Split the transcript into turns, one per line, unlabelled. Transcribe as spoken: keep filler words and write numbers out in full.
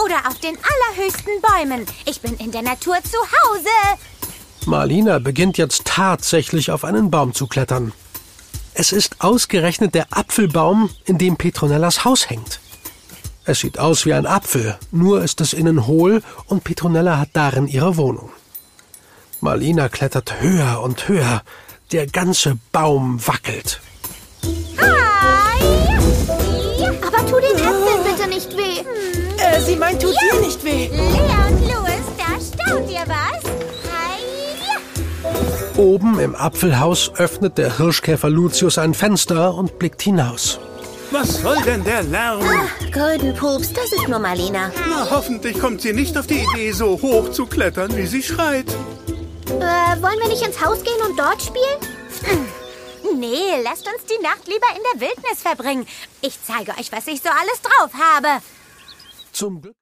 oder auf den allerhöchsten Bäumen. Ich bin in der Natur zu Hause.
Marlina beginnt jetzt tatsächlich auf einen Baum zu klettern. Es ist ausgerechnet der Apfelbaum, in dem Petronellas Haus hängt. Es sieht aus wie ein Apfel, nur ist es innen hohl und Petronella hat darin ihre Wohnung. Marlina klettert höher und höher. Der ganze Baum wackelt.
Hi! Aber tu den Äpfeln bitte nicht weh. Hm.
Äh, sie meint, tut
Ja.
dir nicht weh.
Lea und Louis, da staunt ihr was? Hi!
Oben im Apfelhaus öffnet der Hirschkäfer Lucius ein Fenster und blickt hinaus.
Was soll denn der Lärm?
Golden Pups, das ist nur Marlina.
Na, hoffentlich kommt sie nicht auf die Idee, so hoch zu klettern, wie sie schreit.
Äh, wollen wir nicht ins Haus gehen und dort spielen? Nee, lasst uns die Nacht lieber in der Wildnis verbringen. Ich zeige euch, was ich so alles drauf habe.
Zum Glück